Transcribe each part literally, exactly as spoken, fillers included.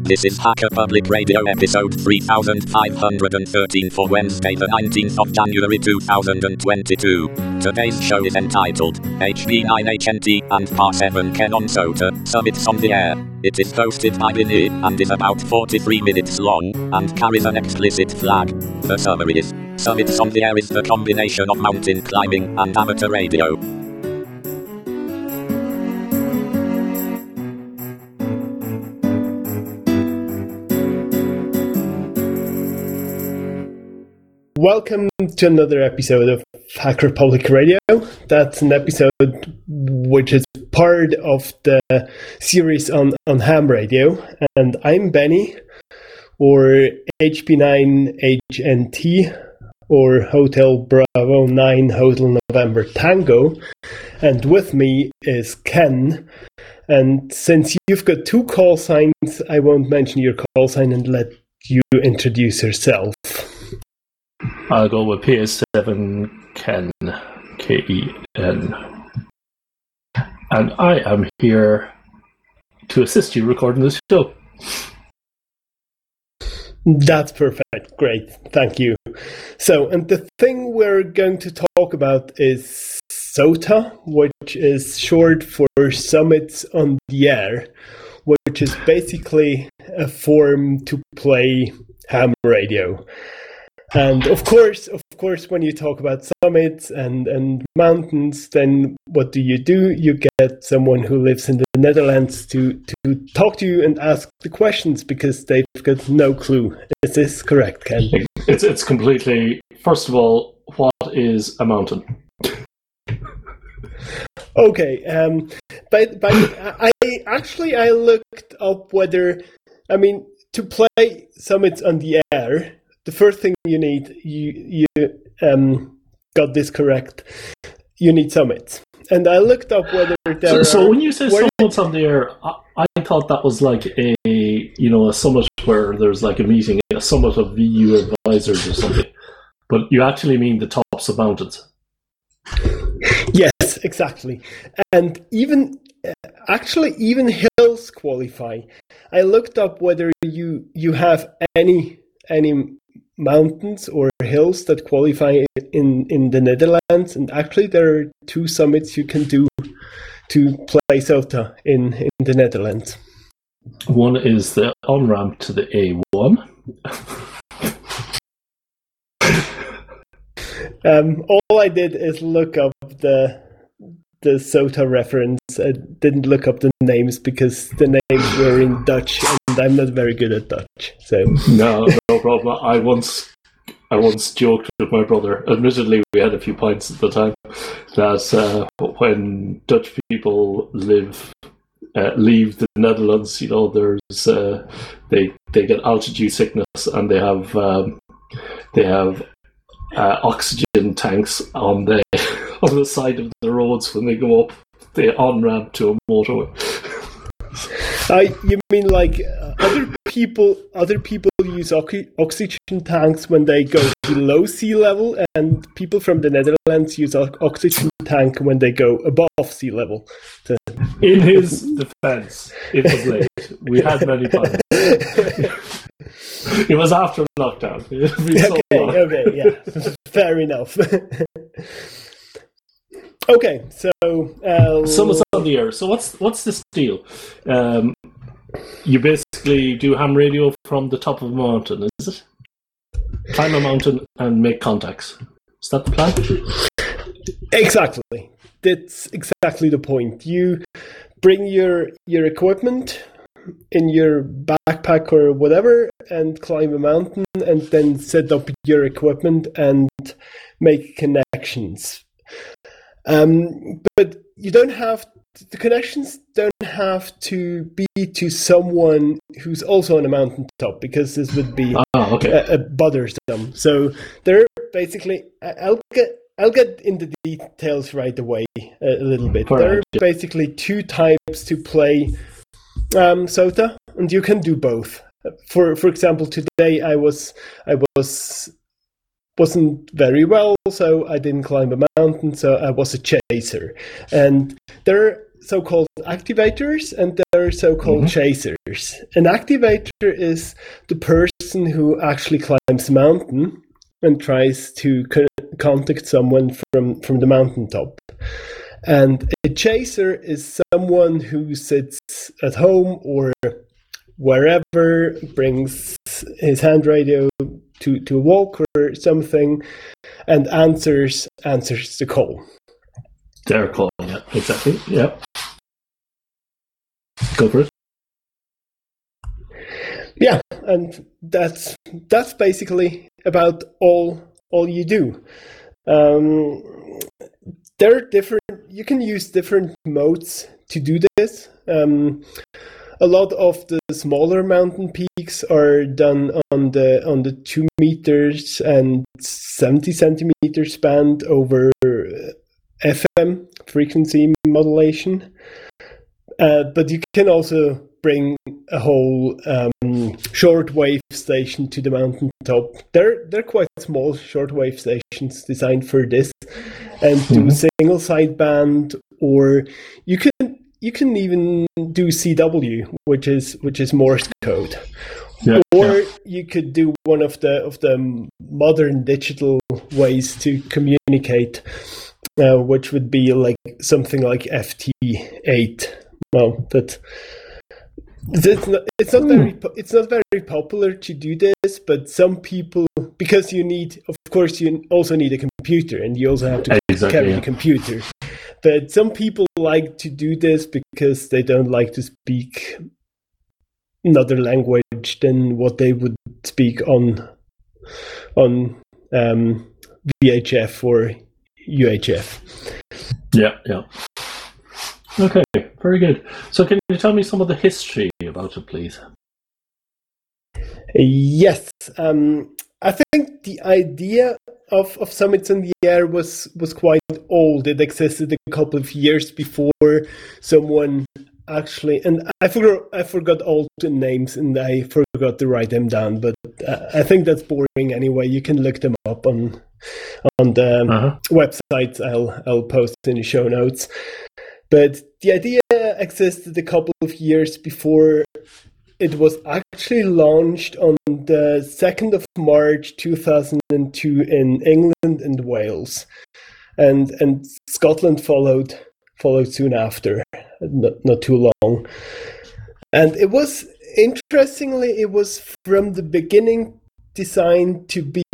This is Hacker Public Radio episode three thousand five hundred thirteen for Wednesday the nineteenth of January two thousand twenty-two. Today's show is entitled H B nine H N T and Par seven Kenon Sota, Summits on the Air. It is hosted by Vinny and is about forty-three minutes long and carries an explicit flag. The summary is, Summits on the Air is the combination of mountain climbing and amateur radio. Welcome to another episode of Hacker Public Radio. That's an episode which is part of the series on, on ham radio. And I'm Benny, or H B nine H N T, or Hotel Bravo nine Hotel November Tango. And with me is Ken. And since you've got two call signs, I won't mention your call sign and let you introduce yourself. I'll go with P S seven Ken, K E N. And I am here to assist you recording this show. That's perfect. Great. Thank you. So, and the thing we're going to talk about is SOTA, which is short for Summits on the Air, which is basically a form to play ham radio. And of course, of course, when you talk about summits and, and mountains, then what do you do? You get someone who lives in the Netherlands to, to talk to you and ask the questions because they've got no clue. Is this correct, Ken? It's it's completely. First of all, what is a mountain? Okay, um, but but I actually I looked up whether, I mean, to play Summits on the Air, the first thing you need, you you um got this correct. You need summits, and I looked up whether there. So, so are, when you say summits on the air, I, I thought that was like a you know a summit where there's like a meeting, a summit of V U advisors or something. But you actually mean the tops of mountains. Yes, exactly, and even actually even hills qualify. I looked up whether you you have any any. mountains or hills that qualify in, in the Netherlands, and actually there are two summits you can do to play SOTA in, in the Netherlands. One is the on-ramp to the A one. um, all I did is look up the the SOTA reference. I didn't look up the names because the names were in Dutch and I'm not very good at Dutch. So no, no problem. I once, I once joked with my brother. Admittedly, we had a few pints at the time. That uh, when Dutch people live, uh, leave the Netherlands, you know, there's uh, they they get altitude sickness and they have um, they have uh, oxygen tanks on the on the side of the roads when they go up the on ramp to a motorway. Uh, you mean like uh, other people? Other people use oxy- oxygen tanks when they go below sea level, and people from the Netherlands use o- oxygen tank when they go above sea level. So... In his defence, it was late. We had many times. It was after lockdown. Okay, so okay, yeah, fair enough. Okay, so uh, Summits on the Air. So what's what's this deal? Um, you basically do ham radio from the top of a mountain, is it? Climb a mountain and make contacts. Is that the plan? Exactly. That's exactly the point. You bring your your equipment in your backpack or whatever and climb a mountain and then set up your equipment and make connections. Um, but you don't have, the connections don't have to be to someone who's also on a mountaintop because this would be ah, okay. a, a bothersome. So they're basically, I'll get I'll get into the details right away a little bit. All there right. are basically two types to play um, SOTA, and you can do both. For for example, today I was I was wasn't very well, so I didn't climb a mountain, so I was a chaser. And there are so-called activators and there are so-called mm-hmm. chasers. An activator is the person who actually climbs a mountain and tries to co- contact someone from, from the mountaintop. And a chaser is someone who sits at home or wherever, brings his hand radio to, to a walk or something, and answers answers the call. They're calling it, exactly, yeah. Go for it. Yeah, and that's that's basically about all all you do. Um, there are different. You can use different modes to do this. Um, a lot of the smaller mountain peaks are done on the on the two meters and seventy centimeters band over F M frequency modulation. Uh, but you can also bring a whole um, shortwave station to the mountaintop. They're they're quite small shortwave stations designed for this, and mm-hmm. do single sideband, or you can you can even do C W, which is which is Morse code, yeah, or yeah. you could do one of the of the modern digital ways to communicate, uh, which would be like something like F T eight. Well, that it's not, it's not very it's not very popular to do this, but some people, because you need, of course, you also need a computer, and you also have to exactly, carry yeah. a computer. But some people like to do this because they don't like to speak another language than what they would speak on on um, V H F or U H F. Yeah, yeah. Okay, very good. So can you tell me some of the history about it, please? Yes. Um, I think the idea of, of Summits in the Air was, was quite old. It existed a couple of years before someone actually, and I forgot, I forgot all the names and I forgot to write them down, but uh, I think that's boring anyway. You can look them up on on the uh-huh. websites I'll, I'll post in the show notes. But the idea existed a couple of years before it was actually launched on the second of March two thousand two in England and Wales. And and Scotland followed followed soon after, not, not too long. And it was, interestingly, it was from the beginning designed to be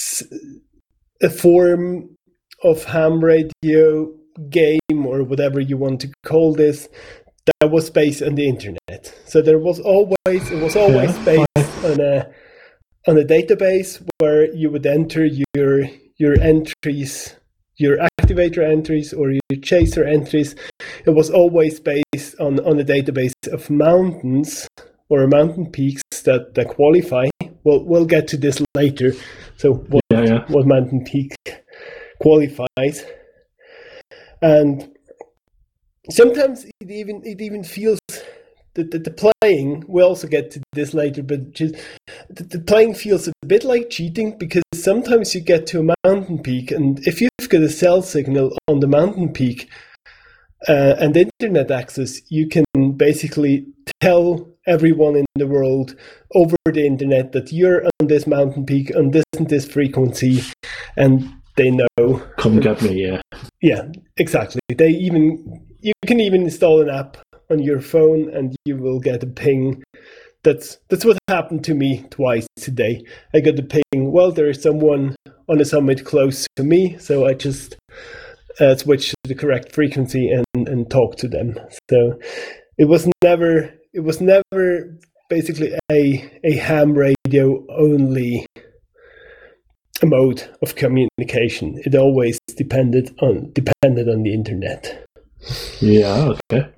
a form of ham radio game, or whatever you want to call this, that was based on the internet. So there was always it was always yeah. based on a on a database where you would enter your your entries, your activator entries or your chaser entries. It was always based on, on a database of mountains or mountain peaks that, that qualify. We'll we'll get to this later. So what yeah, yeah. what mountain peak qualifies. And sometimes it even it even feels that the, the playing, we'll also get to this later, but just the, the playing feels a bit like cheating, because sometimes you get to a mountain peak, and if you've got a cell signal on the mountain peak uh, and internet access, you can basically tell everyone in the world over the internet that you're on this mountain peak on this and this frequency, and they know. Come get me, yeah. Yeah, exactly. They even you can even install an app on your phone, and you will get a ping. That's that's what happened to me twice today. I got the ping. Well, there is someone on a summit close to me, so I just uh, switched to the correct frequency and, and talked to them. So it was never it was never basically a a ham radio only mode of communication. It always depended on depended on the internet. Yeah, okay.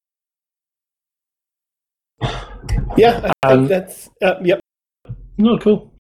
Yeah, I um, think that's uh, yep. No, cool.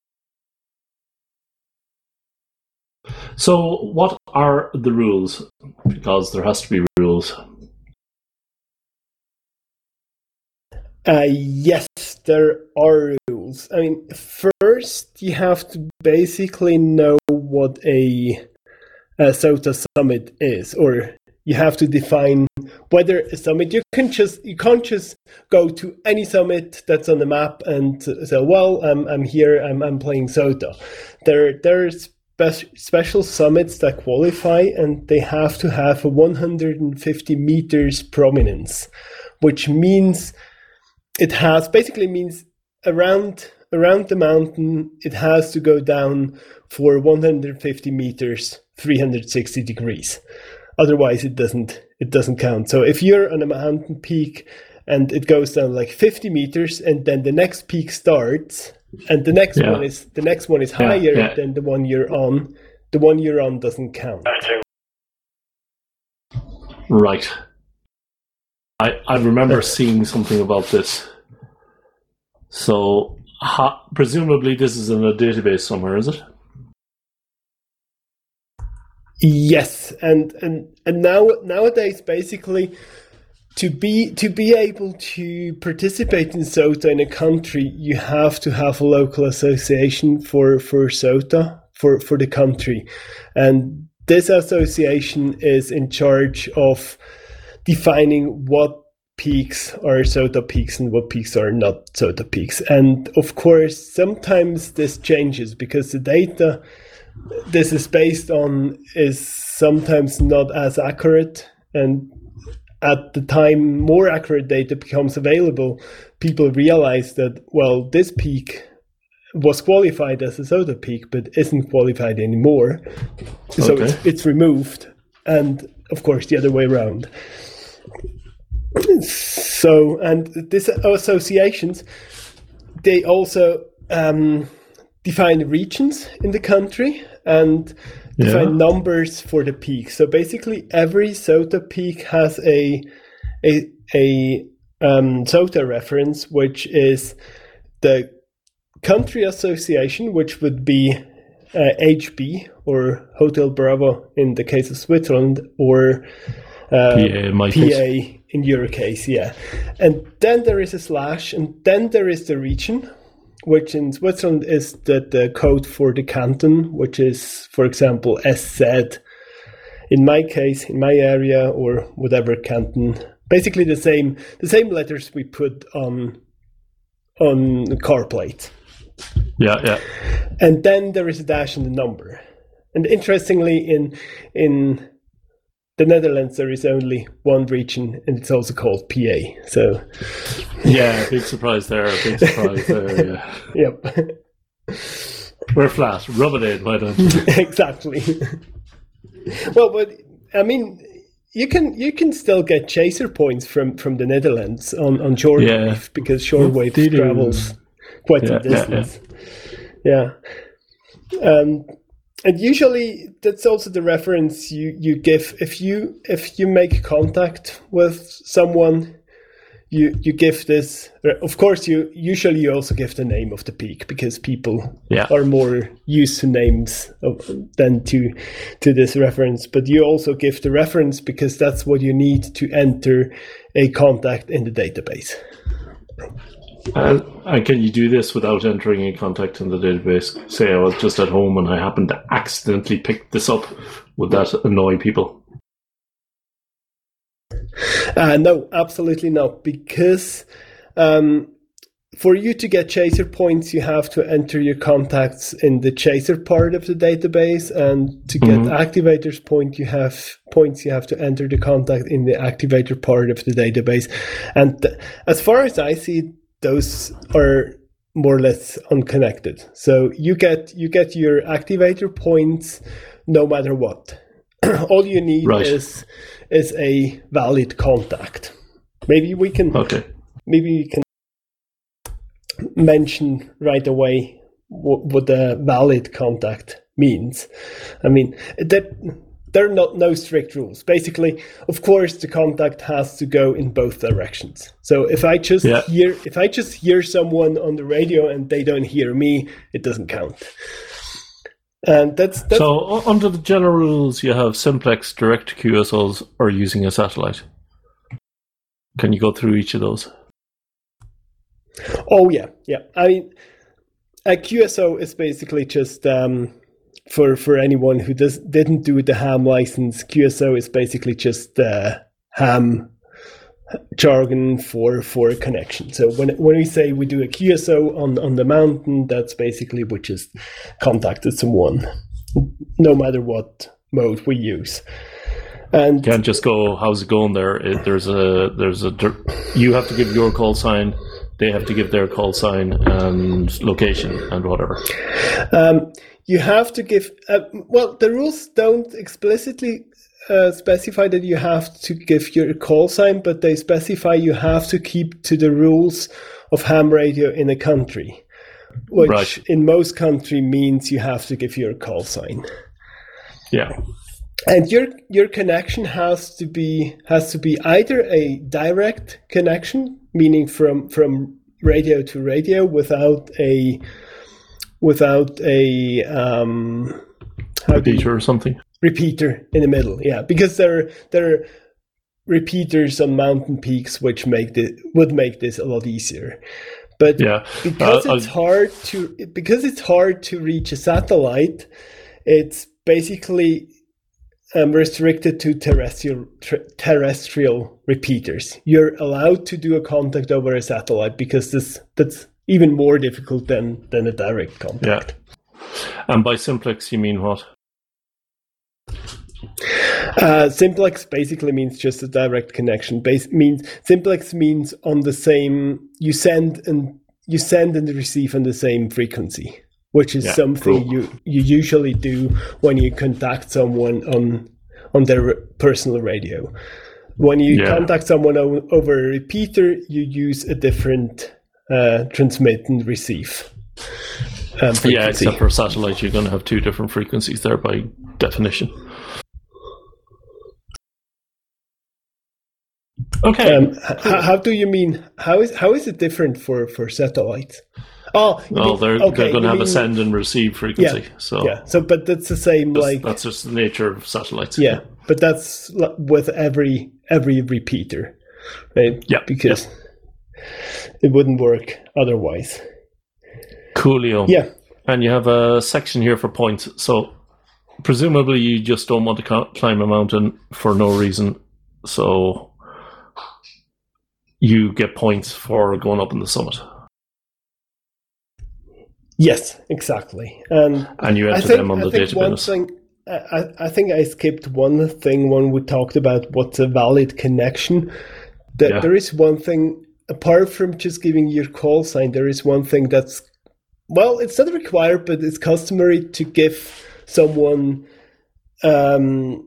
So, what are the rules? Because there has to be rules. Uh, yes, there are rules. I mean, first you have to basically know what a, a SOTA summit is, or you have to define whether a summit. You can just you can't just go to any summit that's on the map and say, "Well, I'm I'm here. I'm I'm playing SOTA." There there's spe- special summits that qualify, and they have to have a one hundred fifty meters prominence, which means it has basically means around around the mountain it has to go down for one hundred fifty meters, three hundred sixty degrees. Otherwise, it doesn't it doesn't count. So if you're on a mountain peak and it goes down like fifty meters, and then the next peak starts, and the next yeah. one is the next one is yeah, higher yeah. than the one you're on, the one you're on doesn't count. Right. I I remember seeing something about this. So ha, presumably this is in a database somewhere, is it? Yes, and and and now nowadays basically to be to be able to participate in SOTA in a country, you have to have a local association for for SOTA for for the country, and this association is in charge of defining what peaks are SOTA peaks and what peaks are not SOTA peaks. And of course, sometimes this changes because the data this is based on is sometimes not as accurate, and at the time more accurate data becomes available, people realize that, well, this peak was qualified as a SOTA peak but isn't qualified anymore. So okay. it's, it's removed, and of course the other way around. So, and these associations, they also um, define regions in the country and define yeah. numbers for the peak. So basically, every SOTA peak has a a a um, SOTA reference, which is the country association, which would be uh, H B or Hotel Bravo in the case of Switzerland, or uh, P A in my P A case. in your case, yeah. And then there is a slash, and then there is the region, which in Switzerland is the, the code for the canton, which is, for example, S Z. In my case, in my area, or whatever canton, basically the same the same letters we put on on the car plate. Yeah, yeah. And then there is a dash and a number. And interestingly, in in the Netherlands, there is only one region, and it's also called P A. So, yeah, big surprise there. Big surprise there. Yeah. Yep. We're flat. Rub it in, why don't you? Exactly. Well, but I mean, you can you can still get chaser points from, from the Netherlands on on shortwave, yeah. because shortwave well, travels quite yeah, a distance. Yeah. yeah. Um, And usually that's also the reference you, you give if you if you make contact with someone, you you give this. Of course, you usually you also give the name of the peak, because people yeah. are more used to names of, than to to this reference. But you also give the reference because that's what you need to enter a contact in the database. And, and can you do this without entering a contact in the database? Say I was just at home and I happened to accidentally pick this up. Would that annoy people? Uh, no, absolutely not. Because um, for you to get chaser points, you have to enter your contacts in the chaser part of the database, and to get mm-hmm. activators point, you have points. You have to enter the contact in the activator part of the database. And th- as far as I see, those are more or less unconnected. So you get you get your activator points no matter what. All you need right. is is a valid contact. Maybe we can okay. maybe we can mention right away what, what the valid contact means. I mean, that there are not no strict rules. Basically, of course, the contact has to go in both directions. So if I just yeah. hear if I just hear someone on the radio and they don't hear me, it doesn't count. And that's, that's so under the general rules, you have simplex, direct Q S Os, or using a satellite. Can you go through each of those? Oh yeah, yeah. I mean, a Q S O is basically just um, for for anyone who does didn't do the ham license. Q S O is basically just uh, ham jargon for for a connection. So when when we say we do a Q S O on on the mountain, that's basically we just contacted someone, no matter what mode we use. And you can't just go, how's it going there? It, there's a there's a you have to give your call sign, they have to give their call sign and location and whatever. Um, you have to give uh, well, the rules don't explicitly uh, specify that you have to give your call sign, but they specify you have to keep to the rules of ham radio in a country, which right. in most country means you have to give your call sign. Yeah. And your your connection has to be has to be either a direct connection, meaning from from radio to radio, without a without a um, how repeater you, or something. Repeater in the middle, yeah, because there there are repeaters on mountain peaks which make the would make this a lot easier. But yeah. because uh, it's I'll... hard to because it's hard to reach a satellite, it's basically Um, restricted to terrestrial ter- terrestrial repeaters. You're allowed to do a contact over a satellite because this that's even more difficult than than a direct contact. Yeah. And by simplex, you mean what? Uh, simplex basically means just a direct connection. Base means simplex means on the same you send and you send and receive on the same frequency, which is yeah, something cool. you, you usually do when you contact someone on on their personal radio. When you yeah. contact someone o- over a repeater, you use a different uh, transmit and receive um, frequency. Yeah, except for satellite, you're going to have two different frequencies there by definition. Okay. Um, h- how do you mean? How is how is it different for, for satellites? Oh, well, mean, they're okay, they're going to have mean, a send and receive frequency. Yeah, so yeah. So, but that's the same. That's, like that's just the nature of satellites. Yeah, but that's with every every repeater, right? Yeah, because yeah. it wouldn't work otherwise. Coolio. Yeah, and you have a section here for points. So presumably you just don't want to climb a mountain for no reason. So you get points for going up on the summit. Yes, exactly. And, and you enter I think, them on I the think one database. Thing, I, I think I skipped one thing when we talked about what's a valid connection. That yeah. There is one thing, apart from just giving your call sign, there is one thing that's, well, it's not required, but it's customary to give someone um,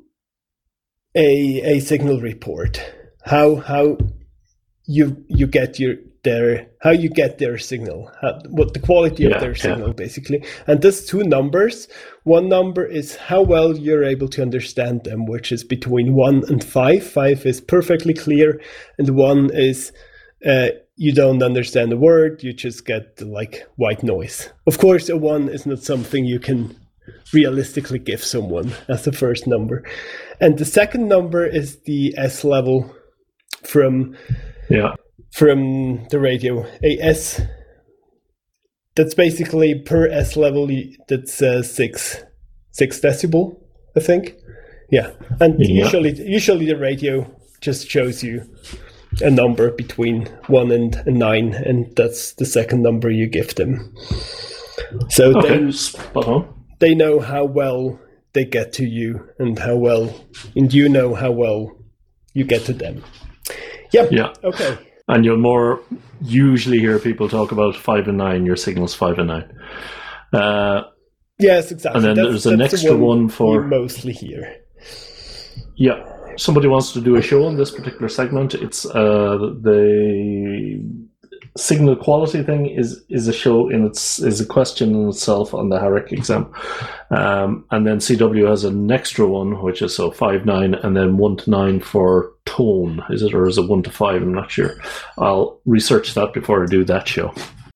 a a signal report. How how you you get your their how you get their signal, how, what the quality yeah, of their signal yeah. basically. And there's two numbers. One number is how well you're able to understand them, which is between one and five. Five is perfectly clear, and one is uh, you don't understand a word, you just get like white noise. Of course, a one is not something you can realistically give someone as the first number. And the second number is the S level from yeah. from the radio. A S, that's basically per S level, that's uh, six six decibel, I think. Yeah, and yeah. usually usually the radio just shows you a number between one and, and nine, and that's the second number you give them. So okay. they, Spot on. they know how well they get to you, and how well, and you know how well you get to them. Yep. Yeah. Okay. And you'll more usually hear people talk about five and nine. Your signal's five and nine. Uh, yes, exactly. And then that's, there's an extra one, one for you mostly here. Yeah, somebody wants to do a show on this particular segment. It's uh, the signal quality thing is is a show in its is a question in itself on the Harrick exam, um, and then C W has an extra one which is so five nine and then one to nine for tone. Is it or is it one to five? I'm not sure. I'll research that before I do that show.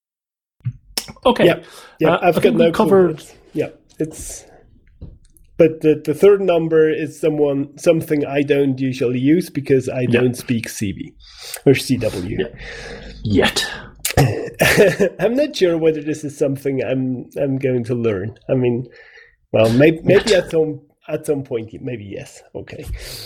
Okay. Yeah, yeah. Uh, I've I got no covered. Clue. Yeah, it's. But the, the third number is someone something I don't usually use because I don't yeah. speak C B or C W. Yeah. Yet. I'm not sure whether this is something I'm I'm going to learn. I mean, well, maybe maybe at some at some point, maybe yes. Okay.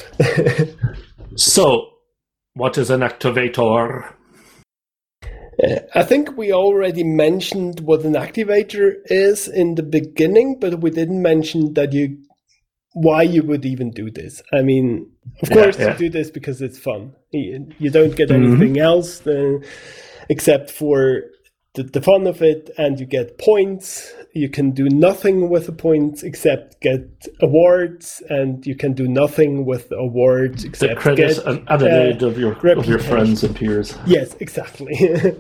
So, what is an activator? Uh, I think we already mentioned what an activator is in the beginning, but we didn't mention that you why you would even do this. I mean, of Yeah, course, yeah. you do this because it's fun. You, you don't get anything else uh, except for the, the fun of it, and you get points. You can do nothing with the points except get awards, and you can do nothing with the awards The except credit get and added uh, of your of reputation. your friends and peers. Yes, exactly.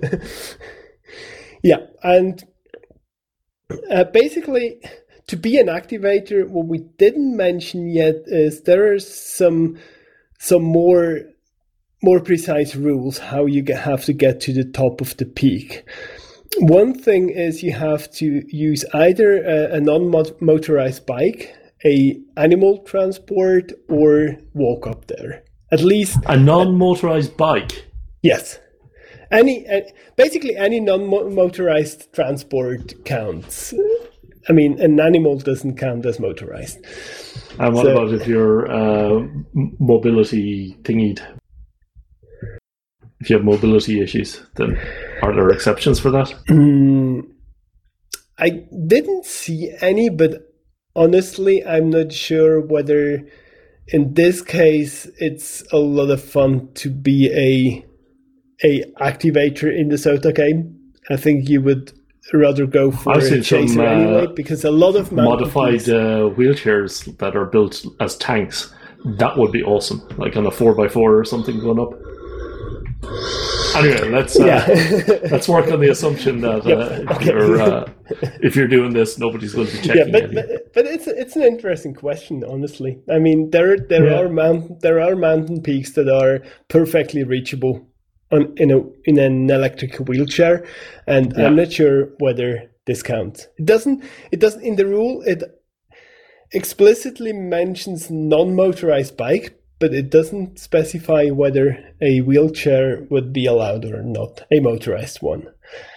Yeah, and uh, basically, to be an activator, what we didn't mention yet is there are some some more more precise rules how you get, have to get to the top of the peak. One thing is you have to use either a, a non-motorized bike, a animal transport, or walk up there. At least A non-motorized bike. yes. Any uh, basically any non-motorized transport counts. I mean, an animal doesn't count as motorized. And what So- about if you're uh, m- mobility thingied? If you have mobility issues, then are there exceptions for that? Mm, I didn't see any, but honestly, I'm not sure whether in this case it's a lot of fun to be a a activator in the SOTA game. I think you would rather go for I've a seen some, chaser uh, anyway, because a lot of mountain Modified peaks- uh, wheelchairs that are built as tanks. That would be awesome, like on a four by four or something going up. Anyway, let's uh, yeah. let's work on the assumption that uh, Yeah, if, okay. you're, uh, if you're doing this, nobody's going to be Yeah, checking but, it. but but it's it's an interesting question, honestly. I mean, there there Yeah. are mountain there are mountain peaks that are perfectly reachable on in a in an electric wheelchair, and Yeah. I'm not sure whether this counts. It doesn't. It doesn't in the rule. It explicitly mentions non-motorized bike, but it doesn't specify whether a wheelchair would be allowed or not, a motorized one.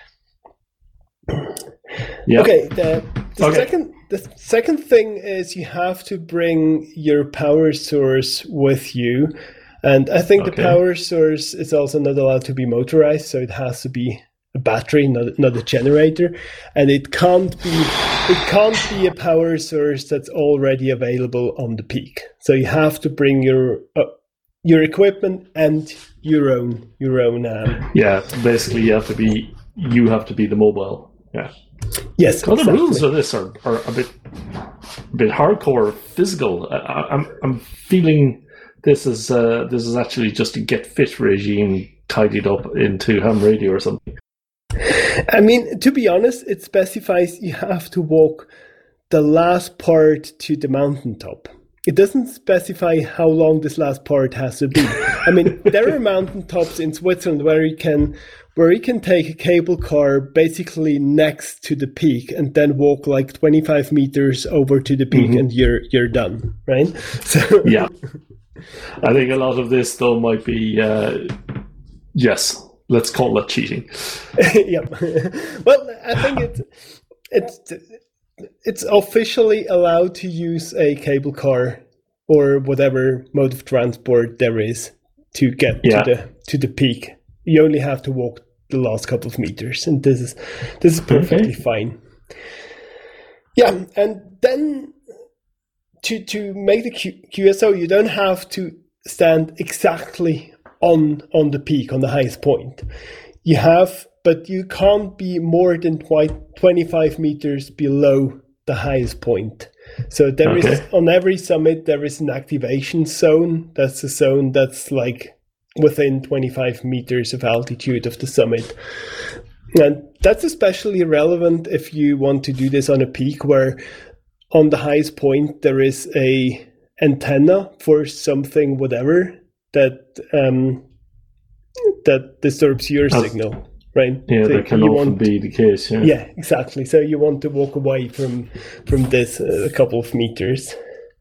Yeah. Okay, the, the Okay. second the second thing is you have to bring your power source with you, and I think Okay. the power source is also not allowed to be motorized, so it has to be a battery, not not a generator, and it can't be it can't be a power source that's already available on the peak. So you have to bring your uh, your equipment and your own your own. Um, Yeah, basically, you have to be you have to be the mobile. Yeah. yes, Well, the exactly. rules of this are, are a bit a bit hardcore, physical. I, I- I'm I'm feeling this is uh, this is actually just a get fit regime tidied up into ham radio or something. I mean, to be honest, it specifies you have to walk the last part to the mountaintop. It doesn't specify how long this last part has to be. I mean, there are mountaintops in Switzerland where you can where you can take a cable car basically next to the peak and then walk like twenty-five meters over to the peak and you're you're done, right? So Yeah, I think a lot of this though might be uh, yes. Let's call it cheating. yeah. Well, I think it's it's it's officially allowed to use a cable car or whatever mode of transport there is to get Yeah. to the to the peak. You only have to walk the last couple of meters, and this is this is perfectly fine. Yeah, and then to to make the Q- QSO, you don't have to stand exactly on on the peak, on the highest point. You have, but you can't be more than twi- twenty-five meters below the highest point. So there is Okay. on every summit there is an activation zone. That's a zone that's like within twenty-five meters of altitude of the summit. And that's especially relevant if you want to do this on a peak where on the highest point there is a antenna for something whatever that um, that disturbs your Oh. signal, right? Yeah, So that can you often want- be the case. Yeah. yeah, exactly. So you want to walk away from from this uh, a couple of meters.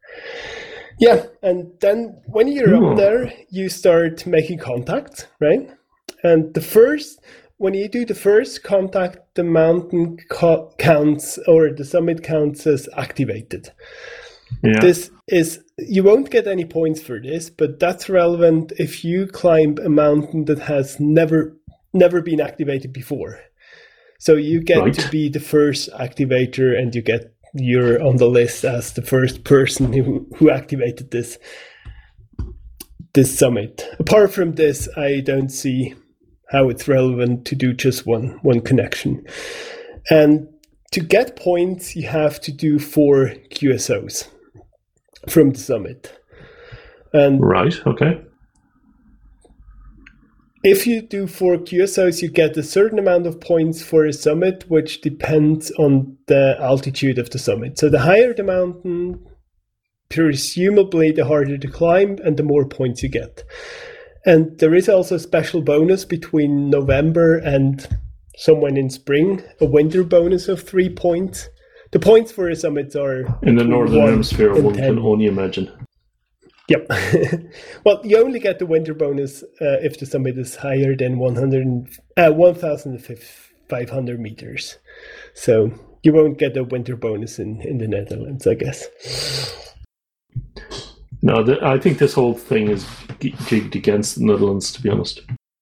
Yeah, and then when you're Cool. up there, you start making contact, right? And the first when you do the first contact, the mountain co- counts or the summit counts as activated. Yeah. This is, you won't get any points for this, but that's relevant if you climb a mountain that has never never been activated before. So you get Right. to be the first activator, and you get you're on the list as the first person who, who activated this this summit. Apart from this, I don't see how it's relevant to do just one one connection. And to get points, you have to do four Q S Os from the summit. And Right. Okay. if you do four Q S Os, you get a certain amount of points for a summit, which depends on the altitude of the summit. So the higher the mountain, presumably the harder to climb and the more points you get. And there is also a special bonus between November and somewhere in spring, a winter bonus of three points. The points for a summit are In the northern one hemisphere, and one ten. can only imagine. Yep. Well, you only get the winter bonus uh, if the summit is higher than one hundred, uh, one thousand five hundred meters. So you won't get a winter bonus in, in the Netherlands, I guess. No, the, I think this whole thing is g- jigged against the Netherlands, to be honest.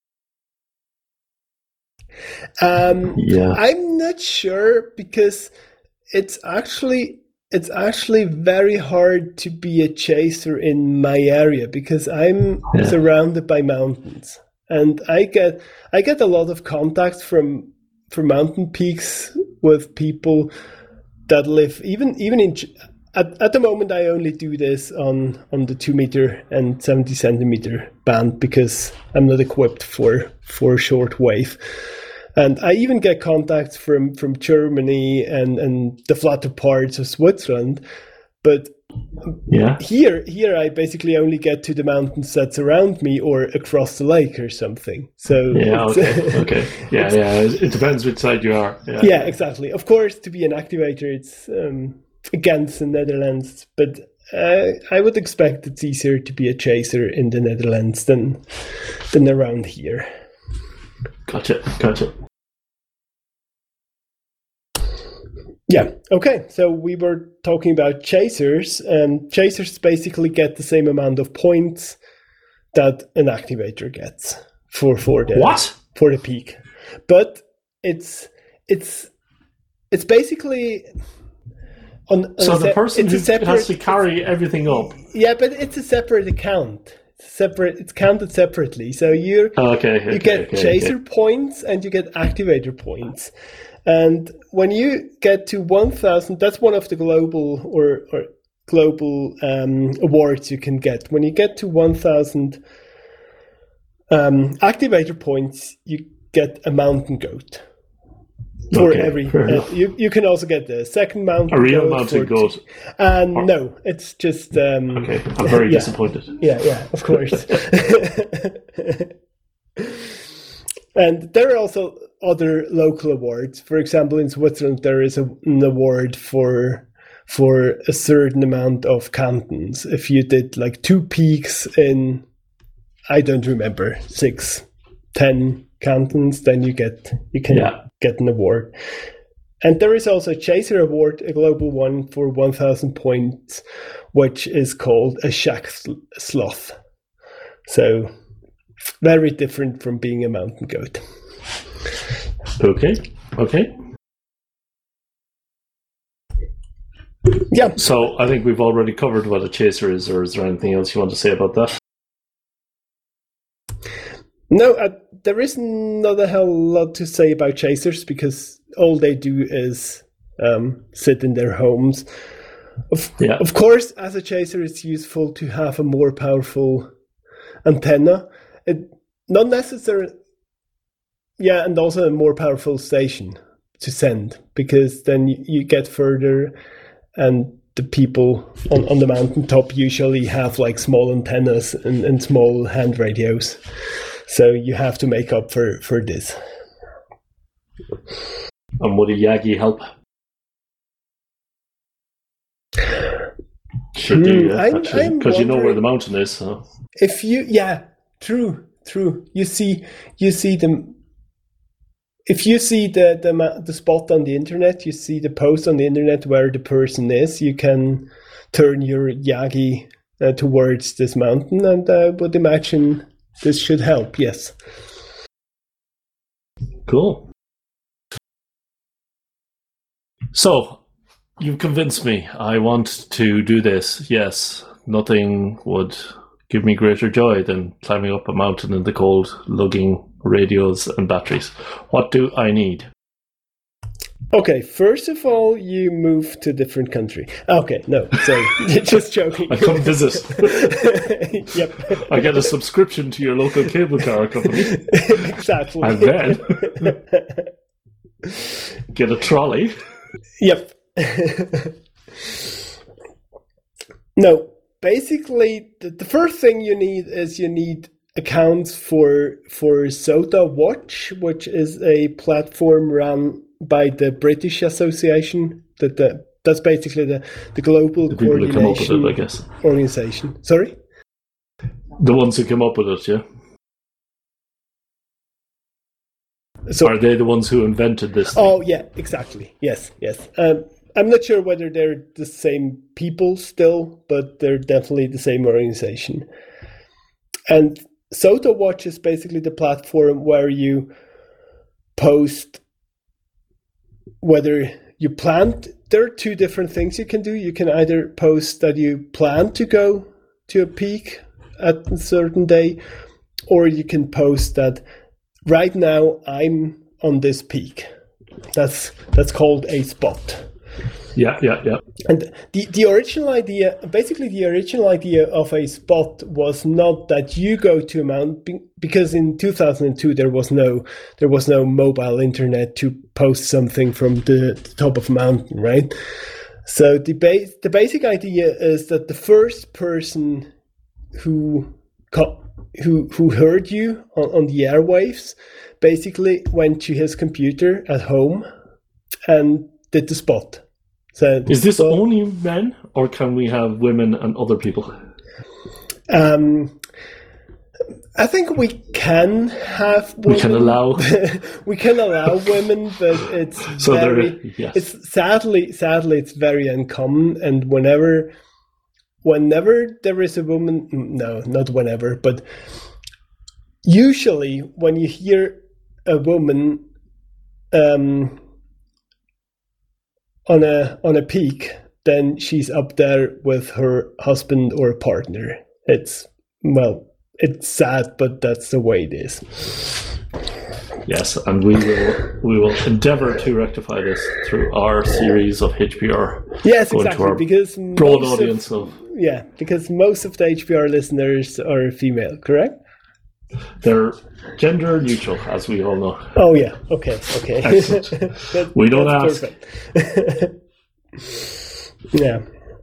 Um, Yeah. I'm not sure, because it's actually it's actually very hard to be a chaser in my area, because I'm Yeah. surrounded by mountains, and I get I get a lot of contacts from from mountain peaks with people that live even even in. At, at the moment, I only do this on, on the two meter and seventy centimeter band, because I'm not equipped for for short wave. And I even get contacts from, from Germany and, and the flatter parts of Switzerland. But Yeah. here here I basically only get to the mountains that surround me or across the lake or something. So Yeah. it's- Okay. Okay. Yeah. Yeah. It it depends which side you are. Yeah. yeah, exactly. Of course, to be an activator, it's um, against the Netherlands, but uh, I would expect it's easier to be a chaser in the Netherlands than than around here. Gotcha. Gotcha. Yeah. Okay. So we were talking about chasers, and chasers basically get the same amount of points that an activator gets for for the What? for the peak, but it's it's it's basically on. on So a the se- person it's who a separate, has to carry everything up. Yeah, but it's a separate account. It's separate. It's counted separately. So you Okay. okay you get okay, chaser okay. points and you get activator points. And when you get to one thousand, that's one of the global or, or global um, awards you can get. When you get to one thousand um, activator points, you get a mountain goat. For Okay, every, fair uh, enough. you you can also get the second mountain A real goat. mountain for- goat. And no, it's just um, Okay. I'm very yeah. disappointed. Yeah, yeah, of course. And there are also other local awards. For example, in Switzerland, there is a, an award for for a certain amount of cantons. If you did like two peaks in, I don't remember, six, ten cantons, then you get you can Yeah. get an award. And there is also a Chaser Award, a global one for one thousand points, which is called a Shack Sloth. So, very different from being a mountain goat. Okay. Okay. Yeah. So I think we've already covered what a chaser is, or is there anything else you want to say about that? No, uh, there is not a hell lot to say about chasers, because all they do is um, sit in their homes. Of, Yeah. of course, as a chaser, it's useful to have a more powerful antenna. It, not necessarily, yeah, and also a more powerful station to send, because then you, you get further, and the people on, on the mountaintop usually have like small antennas and, and small hand radios. So you have to make up for, for this. And would a Yagi help? Should do, Hmm, yeah, I'm- actually, I'm because you know where wondering- the mountain is. So. If you, yeah, true, true. You see, you see them. if you see the, the the spot on the internet, you see the post on the internet where the person is, you can turn your Yagi uh, towards this mountain, and I would imagine this should help. Yes. Cool. So, you've convinced me. I want to do this. Yes, nothing would give me greater joy than climbing up a mountain in the cold, lugging radios and batteries. What do I need? Okay, first of all, you move to a different country. Okay, no, sorry, just joking. I come visit. Yep. I get a subscription to your local cable car company. Exactly. And then get a trolley. Yep. No, basically, the, the first thing you need is you need accounts for for SOTA Watch, which is a platform run by the British Association. That the, that's basically the, the global the people coordination who come up with it, I guess. Organization. Sorry? The ones who come up with it, yeah? So, Are they the ones who invented this thing? Oh, yeah, exactly. Yes, yes. Um, I'm not sure whether they're the same people still, but they're definitely the same organization. And SOTA Watch is basically the platform where you post whether you plan. There are two different things you can do. You can either post that you plan to go to a peak at a certain day, or you can post that right now I'm on this peak. That's that's called a spot. Yeah, yeah, yeah. And the, the original idea, basically the original idea of a spot was not that you go to a mountain, because in two thousand two there was no there was no mobile internet to post something from the, the top of a mountain, right? So the base the basic idea is that the first person who co- who who heard you on, on the airwaves basically went to his computer at home and did the spot. So is this so, only men, or can we have women and other people? Um, I think we can have women. We can allow. we can allow women, but it's so very. there, yes. It's sadly, sadly, it's very uncommon. And whenever, whenever there is a woman, no, not whenever, but usually when you hear a woman, um. on a on a peak, then she's up there with her husband or partner. It's, well, it's sad, but that's the way it is. Yes, and we will we will endeavour to rectify this through our series of H P R. Yes, exactly, because broad audience of, of yeah, because most of the H P R listeners are female, correct? They're gender neutral, as we all know. Oh yeah, okay, okay. that, we don't ask. Perfect. Yeah.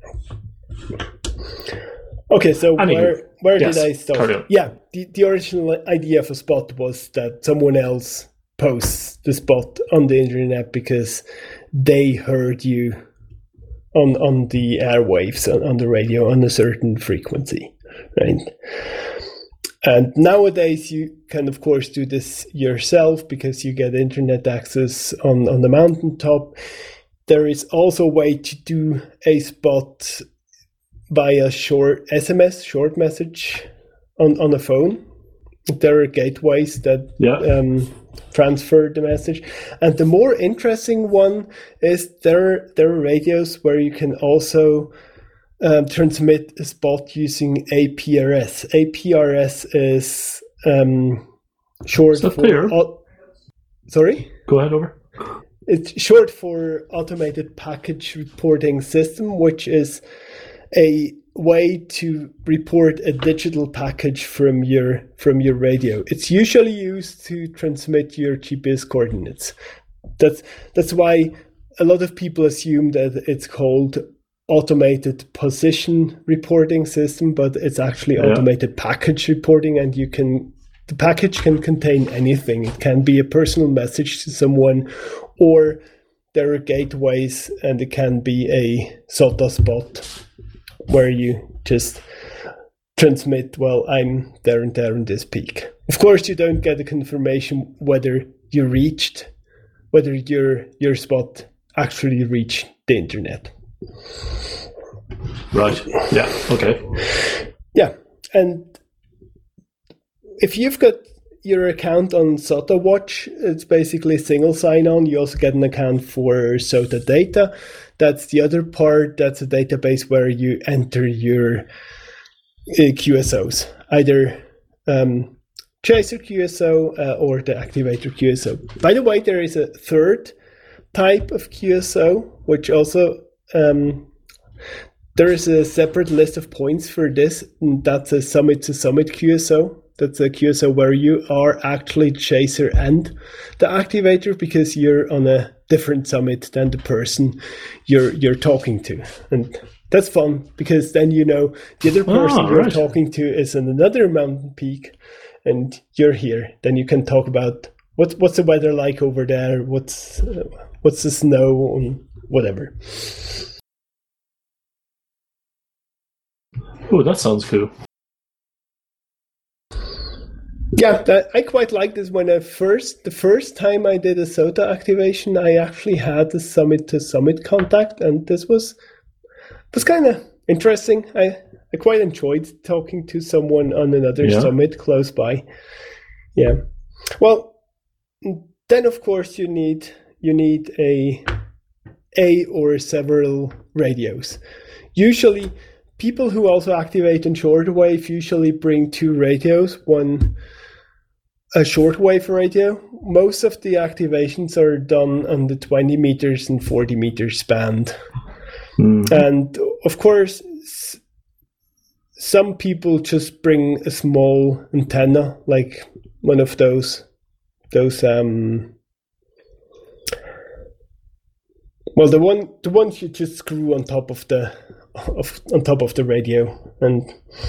Okay, so Anywho, where where yes, did I start? Yeah, the, the original idea of a spot was that someone else posts the spot on the internet because they heard you on on the airwaves, on, on the radio, on a certain frequency, right? And nowadays you can, of course, do this yourself because you get internet access on, on the mountaintop. There is also a way to do a spot via short S M S, short message on, on a phone. There are gateways that yeah. um, transfer the message. And the more interesting one is there, there are radios where you can also Um, transmit a spot using A P R S. A P R S is um, short is that for. clear? Au- Sorry? Go ahead, over. It's short for Automated Package Reporting System, which is a way to report a digital package from your from your radio. It's usually used to transmit your G P S coordinates. That's that's why a lot of people assume that it's called Automated Position Reporting System, but it's actually yeah. Automated Package Reporting, and you can the package can contain anything. It can be a personal message to someone, or there are gateways, and it can be a SOTA spot where you just transmit, well, I'm there and there in this peak. Of course, you don't get a confirmation whether you reached whether your your spot actually reached the internet. Right. Yeah. Okay. Yeah, and if you've got your account on SOTA-Watch, it's basically a single sign-on. You also get an account for SOTA Data. That's the other part. That's a database where you enter your uh, Q S Os, either um, Chaser Q S O uh, or the Activator Q S O. By the way, there is a third type of Q S O, which also um, there is a separate list of points for this. And that's a summit-to-summit Q S O. That's a Q S O where you are actually Chaser and the Activator, because you're on a different summit than the person you're you're talking to. And that's fun, because then you know the other person oh, you're right. talking to is on another mountain peak and you're here. Then you can talk about what, what's the weather like over there, what's uh, what's the snow, and whatever. Oh, that sounds cool. Yeah, that, I quite like this. When I first, the first time I did a SOTA activation, I actually had a summit to summit contact, and this was was kind of interesting. I, I quite enjoyed talking to someone on another yeah. summit close by. Yeah. Well, then of course you need you need a a or several radios. Usually, people who also activate in shortwave usually bring two radios, one a shortwave radio. Most of the activations are done on the twenty meters and forty meters band. Mm-hmm. And of course, s- some people just bring a small antenna, like one of those, those, um, well, the one, the ones you just screw on top of the, of, on top of the radio, and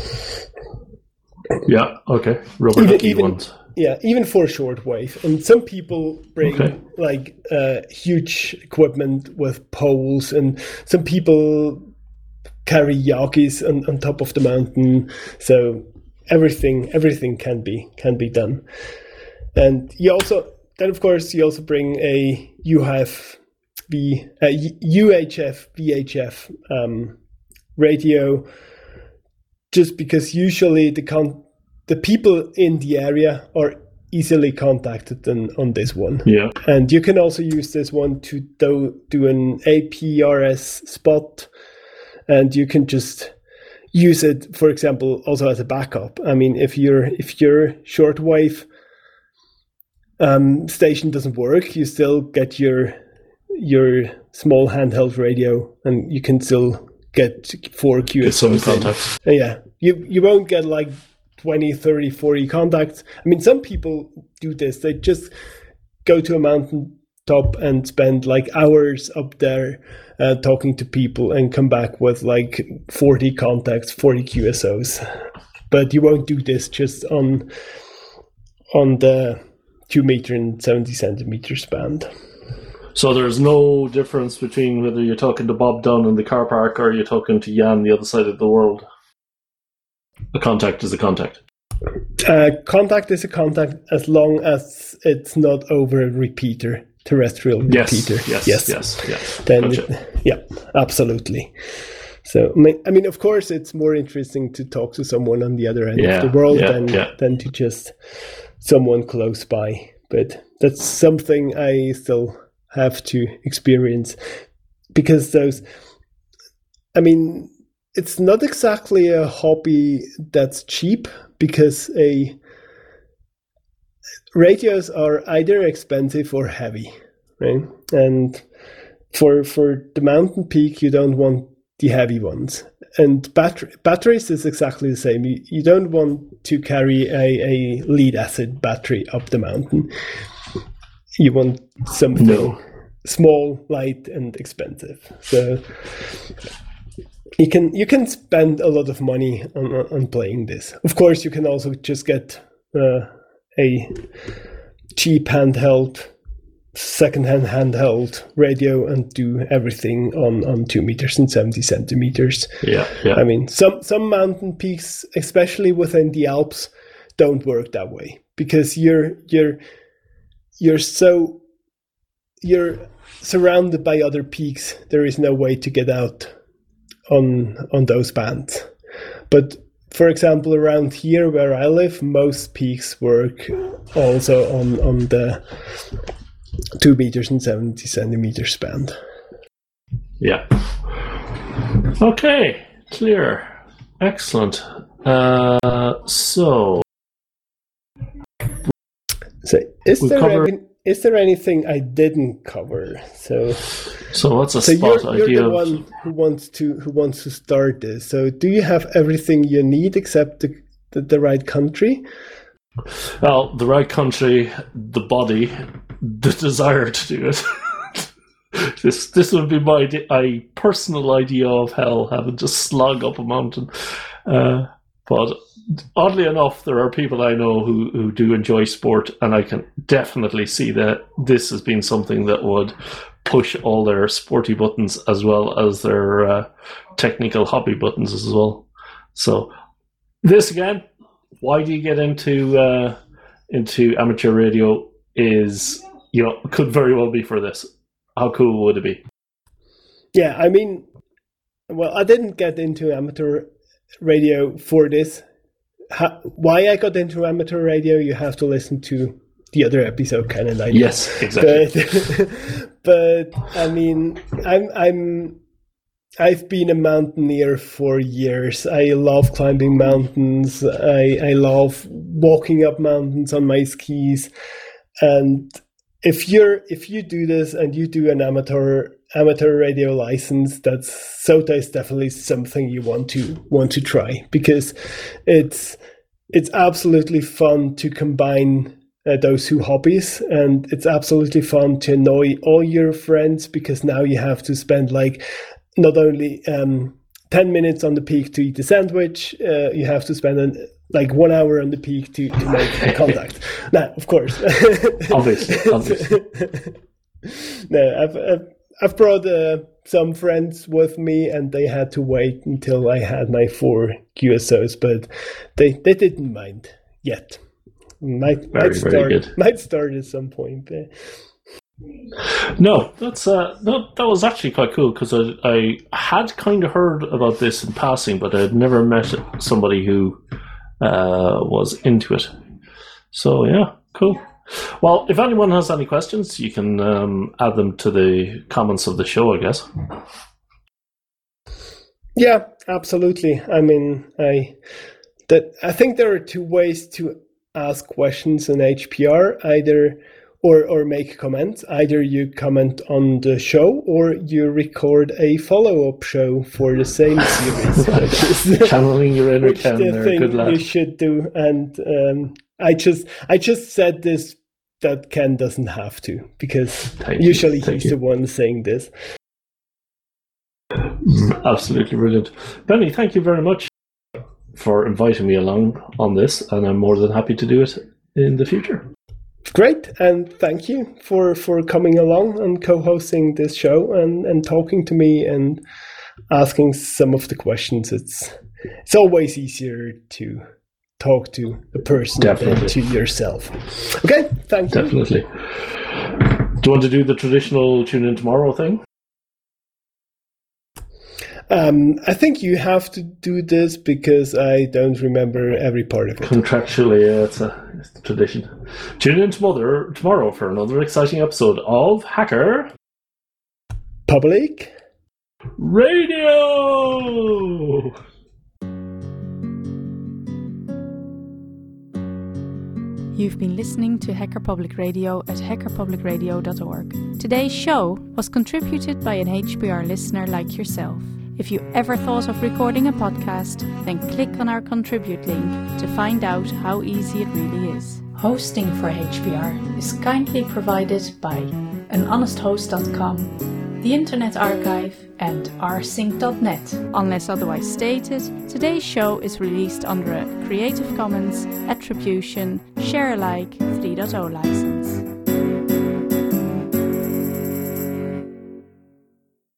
yeah, okay, rubber even, ducky even, ones. Yeah, even for shortwave. And some people bring okay. like uh, huge equipment with poles, and some people carry Yagis on, on top of the mountain. So everything everything can be can be done. And you also then of course you also bring a U H F V uh, U H F V H F um, radio, just because usually the con- the people in the area are easily contacted on, on this one. Yeah. And you can also use this one to do, do an A P R S spot, and you can just use it, for example, also as a backup. I mean, if your if your shortwave um, station doesn't work, you still get your your small handheld radio, and you can still get four Q S Os. Some contacts. Yeah, you you won't get like twenty, thirty, forty contacts. I mean, some people do this. They just go to a mountain top and spend like hours up there uh, talking to people and come back with like forty contacts, forty Q S Os. But you won't do this just on on the two meter and seventy centimeter band. So there's no difference between whether you're talking to Bob Dunn in the car park or you're talking to Jan the other side of the world. A contact is a contact. Uh, contact is a contact as long as it's not over a repeater, terrestrial yes, repeater. Yes, yes, yes, yes. Then, gotcha. it, yeah, absolutely. So, I mean, of course, it's more interesting to talk to someone on the other end yeah, of the world yeah, than yeah. than to just someone close by. But that's something I still have to experience, because those, I mean, it's not exactly a hobby that's cheap, because a radios are either expensive or heavy, right? And for for the mountain peak, you don't want the heavy ones. And battery, batteries is exactly the same. You, you don't want to carry a, a lead acid battery up the mountain. You want something no. small, light, and expensive. So you can you can spend a lot of money on on playing this. Of course, you can also just get uh, a cheap handheld, second-hand handheld radio and do everything on, on two meters and seventy centimeters. Yeah, yeah. I mean, some some mountain peaks, especially within the Alps, don't work that way, because you're you're you're so you're surrounded by other peaks. There is no way to get out on on those bands. But for example, around here where I live, most peaks work also on, on the two meters and seventy centimeters band. Yeah. Okay, clear. Excellent. Uh, so, so is there cover... any, is there anything I didn't cover? So, so what's a so spot you're, you're idea? the of... one who wants to who wants to start this. So, do you have everything you need except the the, the right country? Well, the right country, the body, the desire to do it. This this would be my a personal idea of hell, having to slog up a mountain. Uh, but oddly enough, there are people I know who, who do enjoy sport, and I can definitely see that this has been something that would push all their sporty buttons as well as their uh, technical hobby buttons as well. So this again, why do you get into uh, into amateur radio? Is, you know, could very well be for this. How cool would it be? Yeah, I mean, well, I didn't get into amateur radio for this. How, why I got into amateur radio, you have to listen to the other episode, Ken and I. Yes, exactly. But, but I mean, I'm I'm I've been a mountaineer for years. I love climbing mountains. I I love walking up mountains on my skis, and If you're if you do this and you do an amateur amateur radio license, that's SOTA is definitely something you want to want to try, because it's it's absolutely fun to combine uh, those two hobbies, and it's absolutely fun to annoy all your friends, because now you have to spend like not only um, ten minutes on the peak to eat a sandwich, uh, you have to spend an like one hour on the peak to, to make contact. Now, of course. obviously, obviously. No, I've, I've, I've brought uh, some friends with me, and they had to wait until I had my four Q S Os, but they, they didn't mind yet. Might, very, might, start, very good. might start at some point. Uh, No, that's uh, no, that was actually quite cool, because I, I had kind of heard about this in passing, but I had never met somebody who uh, was into it. So yeah, cool. Well, if anyone has any questions, you can um, add them to the comments of the show, I guess. Yeah, absolutely. I mean, I that I think there are two ways to ask questions in H P R. Either Or, or make comments. Either you comment on the show, or you record a follow-up show for the same series. Which is, channeling your inner which Ken the there, thing good lad. You should do. And um, I just, I just said this that Ken doesn't have to, because Thank usually you. he's the one saying this. Absolutely brilliant, Benny. Thank you very much for inviting me along on this, and I'm more than happy to do it in the future. Great, and thank you for, for coming along and co-hosting this show and, and talking to me and asking some of the questions. It's it's always easier to talk to a person Definitely. than to yourself. Okay, thank you. Definitely. Do you want to do the traditional tune in tomorrow thing? Um, I think you have to do this because I don't remember every part of it. Contractually, yeah, it's a, it's a tradition. Tune in tomorrow, tomorrow for another exciting episode of Hacker Public Radio! You've been listening to Hacker Public Radio at hacker public radio dot org. Today's show was contributed by an H P R listener like yourself. If you ever thought of recording a podcast, then click on our contribute link to find out how easy it really is. Hosting for H P R is kindly provided by an honest host dot com, the Internet Archive, and r sync dot net. Unless otherwise stated, today's show is released under a Creative Commons Attribution Share Alike three point oh license.